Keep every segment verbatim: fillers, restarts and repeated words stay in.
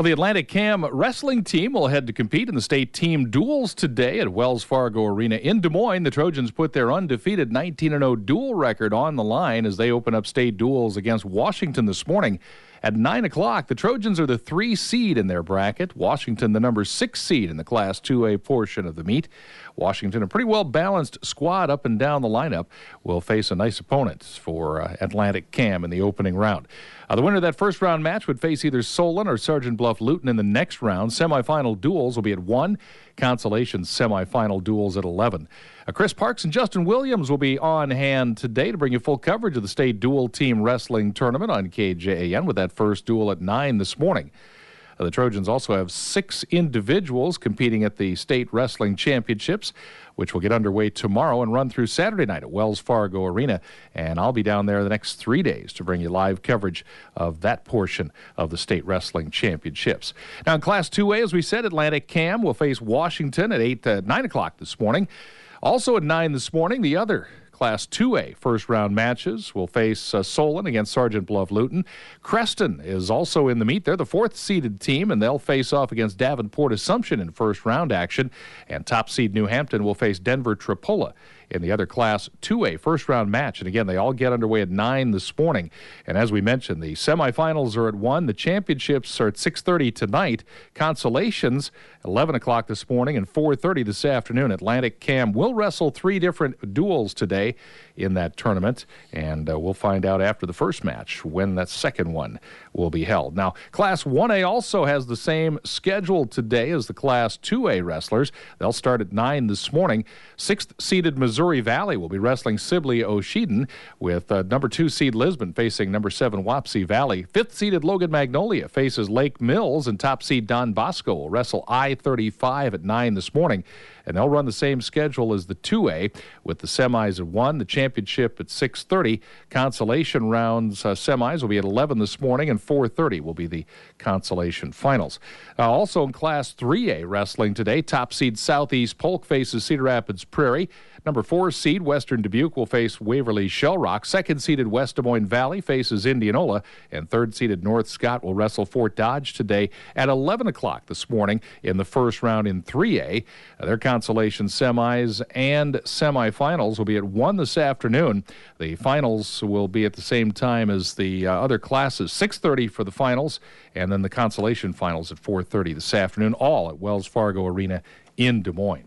Well, the Atlantic Cam wrestling team will head to compete in the state team duels today at Wells Fargo Arena in Des Moines. The Trojans put their undefeated nineteen and oh duel record on the line as they open up state duels against Washington this morning. At nine o'clock, the Trojans are the three seed in their bracket. Washington, the number six seed in the Class two A portion of the meet. Washington, a pretty well-balanced squad up and down the lineup, will face a nice opponent for uh, Atlantic Cam in the opening round. Uh, the winner of that first-round match would face either Solon or Sergeant Bluff Luton in the next round. Semifinal duels will be at one. Consolation semifinal duels at eleven. Uh, Chris Parks and Justin Williams will be on hand today to bring you full coverage of the state dual team wrestling tournament on K J A N with that first duel at nine this morning. Uh, the Trojans also have six individuals competing at the state wrestling championships, which will get underway tomorrow and run through Saturday night at Wells Fargo Arena. And I'll be down there the next three days to bring you live coverage of that portion of the state wrestling championships. Now in Class two A, as we said, Atlantic Cam will face Washington at eight to nine o'clock this morning. Also at nine this morning, the other Class two A first-round matches will face uh, Solon against Sergeant Bluff Luton. Creston is also in the meet. They're the fourth-seeded team, and they'll face off against Davenport Assumption in first-round action. And top-seed New Hampton will face Denver Tripola in the other Class two A first-round match. And again, they all get underway at nine this morning. And as we mentioned, the semifinals are at one. The championships are at six thirty tonight. Consolations, eleven o'clock this morning and four thirty this afternoon. Atlantic Cam will wrestle three different duels today in that tournament, and uh, we'll find out after the first match when that second one will be held. Now, Class one A also has the same schedule today as the Class two A wrestlers. They'll start at nine this morning. Sixth-seeded Missouri Valley will be wrestling Sibley Oshedon, with uh, number two seed Lisbon facing number seven Wapsie Valley. Fifth-seeded Logan Magnolia faces Lake Mills, and top seed Don Bosco will wrestle I thirty-five at nine this morning. And they'll run the same schedule as the two A, with the semis at one, the championship at six thirty. Consolation rounds uh, semis will be at eleven this morning, and four thirty will be the consolation finals. Uh, also in Class three A wrestling today, top seed Southeast Polk faces Cedar Rapids Prairie. Number four seed Western Dubuque will face Waverly Shell Rock. Second-seeded West Des Moines Valley faces Indianola. And third-seeded North Scott will wrestle Fort Dodge today at eleven o'clock this morning in the first round in three A. Uh, their consolation semis and semifinals will be at one this afternoon. The finals will be at the same time as the uh, other classes, six thirty for the finals, and then the consolation finals at four thirty this afternoon, all at Wells Fargo Arena in Des Moines.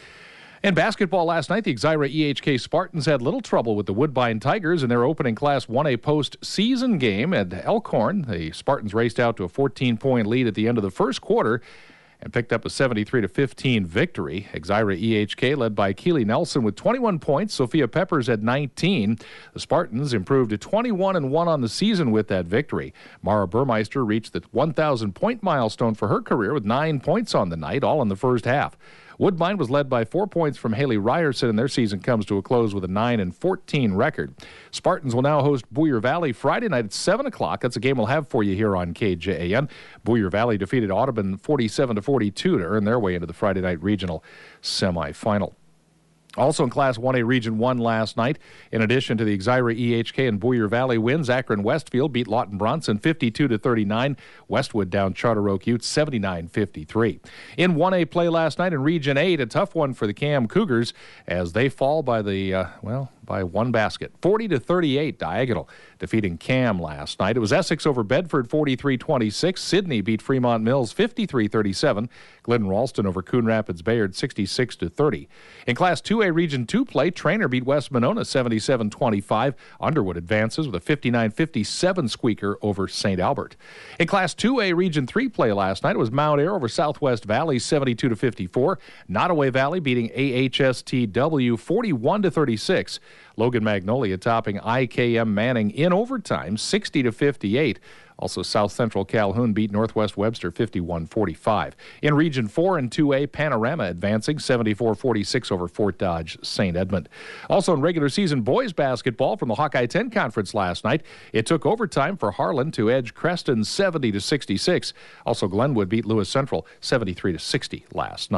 In basketball last night, the Exira E H K Spartans had little trouble with the Woodbine Tigers in their opening Class one A postseason game at Elkhorn. The Spartans raced out to a fourteen-point lead at the end of the first quarter and picked up a seventy-three to fifteen victory. Exira E H K led by Keely Nelson with twenty-one points. Sophia Peppers had nineteen. The Spartans improved to twenty-one and one on the season with that victory. Mara Burmeister reached the one thousand point milestone for her career with nine points on the night, all in the first half. Woodbine was led by four points from Haley Ryerson, and their season comes to a close with a nine and fourteen record. Spartans will now host Boyer Valley Friday night at seven o'clock. That's a game we'll have for you here on K J A N. Boyer Valley defeated Audubon forty-seven to forty-two to earn their way into the Friday night regional semifinal. Also in Class one A Region one last night, in addition to the Exira E H K and Boyer Valley wins, Akron Westfield beat Lawton Bronson fifty-two to thirty-nine. Westwood down Charter Oak Ute seventy-nine fifty-three. In one A play last night in Region eight, a tough one for the Cam Cougars as they fall by the, uh, well, by one basket. forty to thirty-eight, Diagonal defeating Cam last night. It was Essex over Bedford forty-three twenty-six. Sydney beat Fremont Mills fifty-three thirty-seven. Glidden Ralston over Coon Rapids Bayard sixty-six to thirty. In Class two A Region two play, Trainer beat West Monona seventy-seven twenty-five. Underwood advances with a fifty-nine fifty-seven squeaker over Saint Albert. In Class two A Region three play last night, it was Mount Ayr over Southwest Valley seventy-two to fifty-four. Nottoway Valley beating A H S T W forty-one to thirty-six. Logan Magnolia topping I K M Manning in overtime sixty to fifty-eight. Also, South Central Calhoun beat Northwest Webster fifty-one forty-five. In Region four and two A, Panorama advancing seventy-four forty-six over Fort Dodge Saint Edmund. Also in regular season boys basketball from the Hawkeye ten Conference last night, it took overtime for Harlan to edge Creston seventy to sixty-six. Also, Glenwood beat Lewis Central seventy-three to sixty last night.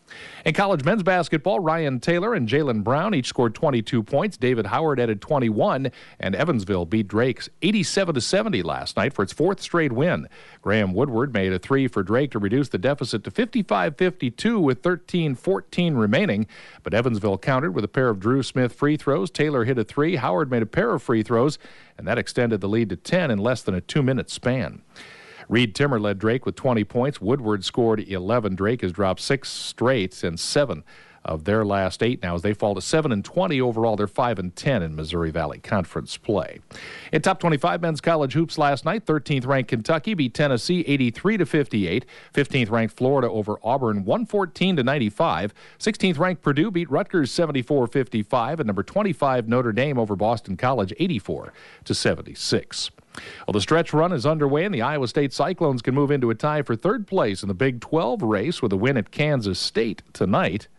In college men's basketball, Ryan Taylor and Jalen Brown each scored twenty-two points. David Howard added twenty-one, and Evansville beat Drake eighty-seven to seventy last night for its fourth straight win. Graham Woodward made a three for Drake to reduce the deficit to fifty-five fifty-two with thirteen fourteen remaining, but Evansville countered with a pair of Drew Smith free throws. Taylor hit a three, Howard made a pair of free throws, and that extended the lead to ten in less than a two-minute span. Reed Timmer led Drake with twenty points. Woodward scored eleven. Drake has dropped six straight and seven of their last eight now as they fall to seven and twenty overall. They're five and ten in Missouri Valley Conference play. In top twenty-five men's college hoops last night, thirteenth ranked Kentucky beat Tennessee eighty-three to fifty-eight. fifteenth ranked Florida over Auburn one fourteen to ninety-five. sixteenth ranked Purdue beat Rutgers seventy-four fifty-five, and number twenty-five Notre Dame over Boston College eighty-four to seventy-six. Well, the stretch run is underway, and the Iowa State Cyclones can move into a tie for third place in the Big twelve race with a win at Kansas State tonight.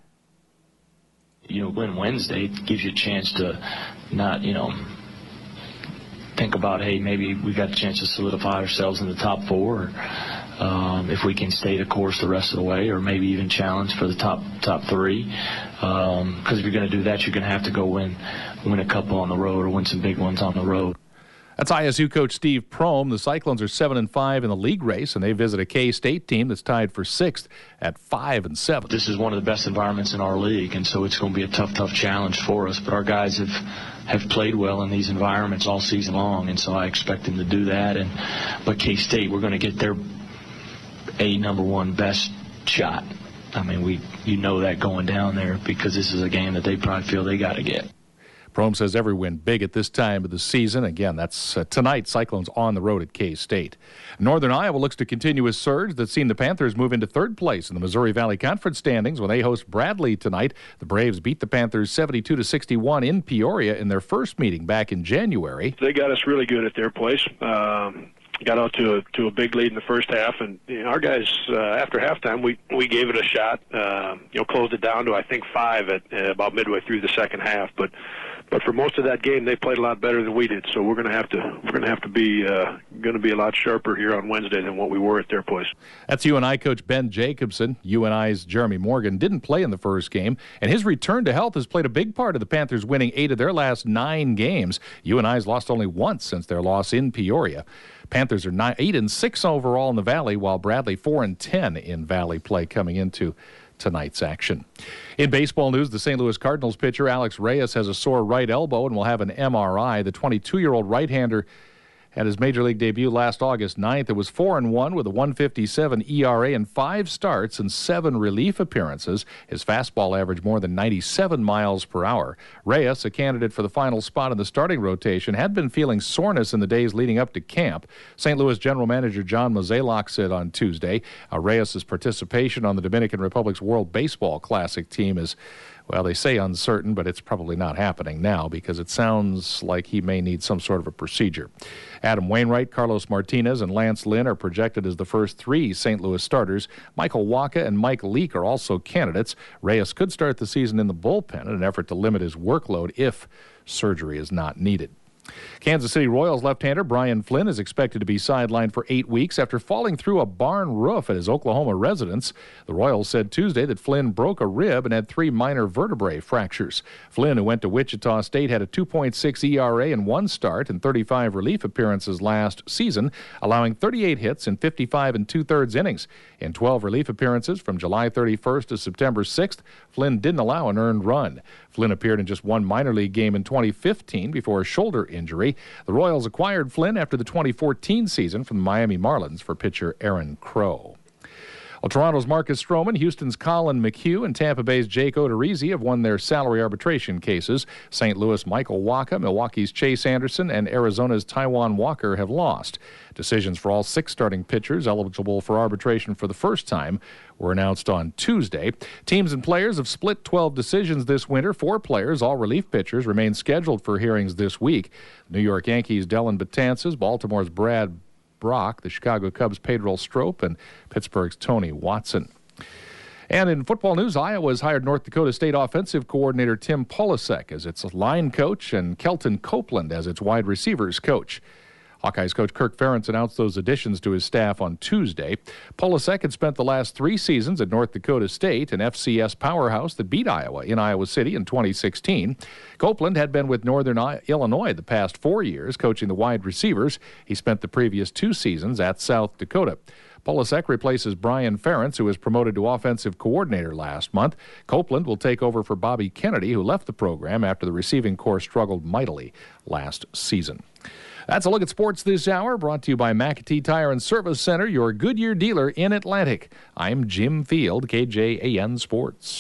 You know, win Wednesday gives you a chance to not, you know, think about, hey, maybe we got a chance to solidify ourselves in the top four, or, um, if we can stay the course the rest of the way, or maybe even challenge for the top top three. Because um, if you're going to do that, you're going to have to go win, win a couple on the road or win some big ones on the road. That's I S U coach Steve Prohm. The Cyclones are seven and five in the league race, and they visit a K-State team that's tied for sixth at five and seven. This is one of the best environments in our league, and so it's going to be a tough, tough challenge for us. But our guys have have played well in these environments all season long, and so I expect them to do that. And but K-State, we're going to get their a number one best shot. I mean, we you know that going down there because this is a game that they probably feel they got to get. Prohm says every win big at this time of the season. Again, that's uh, tonight, Cyclones on the road at K-State. Northern Iowa looks to continue a surge that's seen the Panthers move into third place in the Missouri Valley Conference standings when they host Bradley tonight. The Braves beat the Panthers seventy-two to sixty-one in Peoria in their first meeting back in January. They got us really good at their place. Um, got out to a, to a big lead in the first half, and you know, our guys, uh, after halftime, we, we gave it a shot. Uh, you know, closed it down to, I think, five at uh, about midway through the second half, but But for most of that game, they played a lot better than we did. So we're going to have to we're going to have to be uh, going to be a lot sharper here on Wednesday than what we were at their place. That's U N I coach Ben Jacobson. U N I's Jeremy Morgan didn't play in the first game, and his return to health has played a big part of the Panthers winning eight of their last nine games. U N I's lost only once since their loss in Peoria. Panthers are nine, eight and six overall in the Valley, while Bradley four and ten in Valley play coming into tonight's action. In baseball news, the Saint Louis Cardinals pitcher Alex Reyes has a sore right elbow and will have an M R I. The twenty-two-year-old right-hander had his major league debut last August ninth. It was four and one with a one fifty-seven E R A and five starts and seven relief appearances. His fastball averaged more than ninety-seven miles per hour. Reyes, a candidate for the final spot in the starting rotation, had been feeling soreness in the days leading up to camp. Saint Louis general manager John Mozeliak said on Tuesday uh, Reyes' participation on the Dominican Republic's World Baseball Classic team is, well, they say uncertain, but it's probably not happening now because it sounds like he may need some sort of a procedure. Adam Wainwright, Carlos Martinez, and Lance Lynn are projected as the first three Saint Louis starters. Michael Wacha and Mike Leake are also candidates. Reyes could start the season in the bullpen in an effort to limit his workload if surgery is not needed. Kansas City Royals left-hander Brian Flynn is expected to be sidelined for eight weeks after falling through a barn roof at his Oklahoma residence. The Royals said Tuesday that Flynn broke a rib and had three minor vertebrae fractures. Flynn, who went to Wichita State, had a two point six E R A in one start and thirty-five relief appearances last season, allowing thirty-eight hits in fifty-five and two-thirds innings. In twelve relief appearances from July thirty-first to September sixth, Flynn didn't allow an earned run. Flynn appeared in just one minor league game in twenty fifteen before a shoulder injury. The Royals acquired Flynn after the twenty fourteen season from the Miami Marlins for pitcher Aaron Crow. Well, Toronto's Marcus Stroman, Houston's Colin McHugh, and Tampa Bay's Jake Odorizzi have won their salary arbitration cases. Saint Louis' Michael Wacha, Milwaukee's Chase Anderson, and Arizona's Taijuan Walker have lost. Decisions for all six starting pitchers eligible for arbitration for the first time were announced on Tuesday. Teams and players have split twelve decisions this winter. Four players, all relief pitchers, remain scheduled for hearings this week. New York Yankees' Dellin Betances, Baltimore's Brad Brock, the Chicago Cubs' Pedro Strop, and Pittsburgh's Tony Watson. And in football news, Iowa has hired North Dakota State offensive coordinator Tim Polasek as its line coach and Kelton Copeland as its wide receivers coach. Hawkeyes coach Kirk Ferentz announced those additions to his staff on Tuesday. Polasek had spent the last three seasons at North Dakota State, an F C S powerhouse that beat Iowa in Iowa City in twenty sixteen. Copeland had been with Northern Illinois the past four years, coaching the wide receivers. He spent the previous two seasons at South Dakota. Polasek replaces Brian Ferentz, who was promoted to offensive coordinator last month. Copeland will take over for Bobby Kennedy, who left the program after the receiving corps struggled mightily last season. That's a look at sports this hour, brought to you by McAtee Tire and Service Center, your Goodyear dealer in Atlantic. I'm Jim Field, K J A N Sports.